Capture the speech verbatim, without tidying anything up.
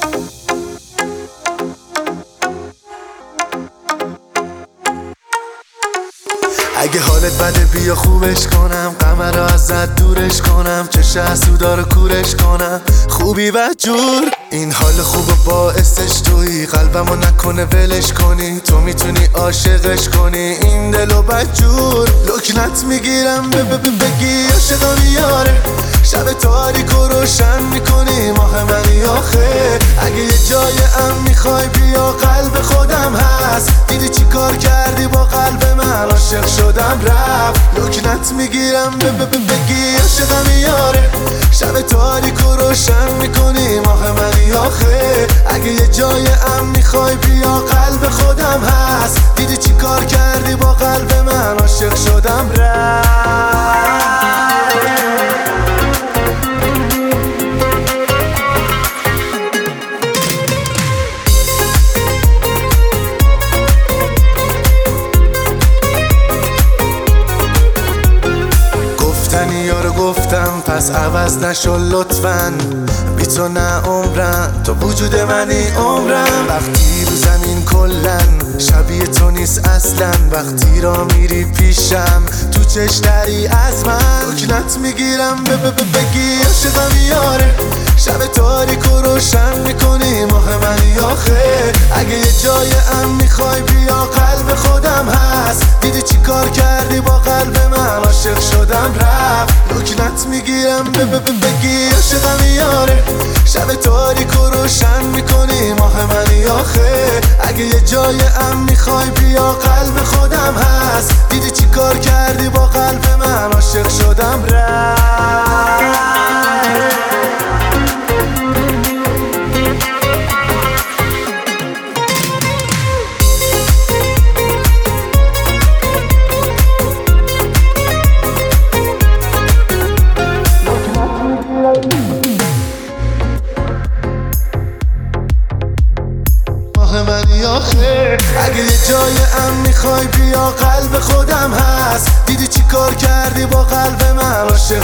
اگه حالت بده بیا خوبش کنم، قمر رو ازت دورش کنم، چه حسودا رو کورش کنم، خوبی و جور. این حال خوب باعثش تویی، قلبمو نکنه ولش کنی، تو میتونی عاشقش کنی این دلو بدجور. لکنت میگیرم بگی عاشقم یاره، شب تاریک و روشن میکنی ماه منی آخه. اگه یه جای ام میخوای بیا قلب خودم هست، دیدی چی کار کردی با قلب من، عاشق شدم رفت. لکنت میگیرم بگی عاشقم یاره، شب تاریک و روشن میکنی ماه منی آخه. اگه یه جای ام میخوای بیا قلب خودم هست، دیدی چی کار کردی با قلب من، عاشق شدم رفت. یارو گفتم پس عوض نشو لطفاً، بی تو نه عمرم، تو وجود منی عمرم. وقتی رو زمین کلن شبیه تو نیست اصلا، وقتی را میری پیشم تو چشتری از من. لکنت میگیرم بگی عاشقم یاره، شب تاریک و روشن میکنی ماه منی آخه. اگه یه جای ام میخوای بیا قلب خودم هست، دیدی چی کار کردی با قلب من، عاشق شدم رفت. لکنت میگیرم بگی عاشقم یاره، شب تاریک و روشن میکنی ماه منی آخه. اگه یه جای ام میخوای بیا قلب خودم هست، دیدی چی کار کردی با قلب من، عاشق شدم رفت. منی آخه. اگه یه جای ام میخوای بیا قلب خودم هست، دیدی چی کار کردی با قلب من، عاشق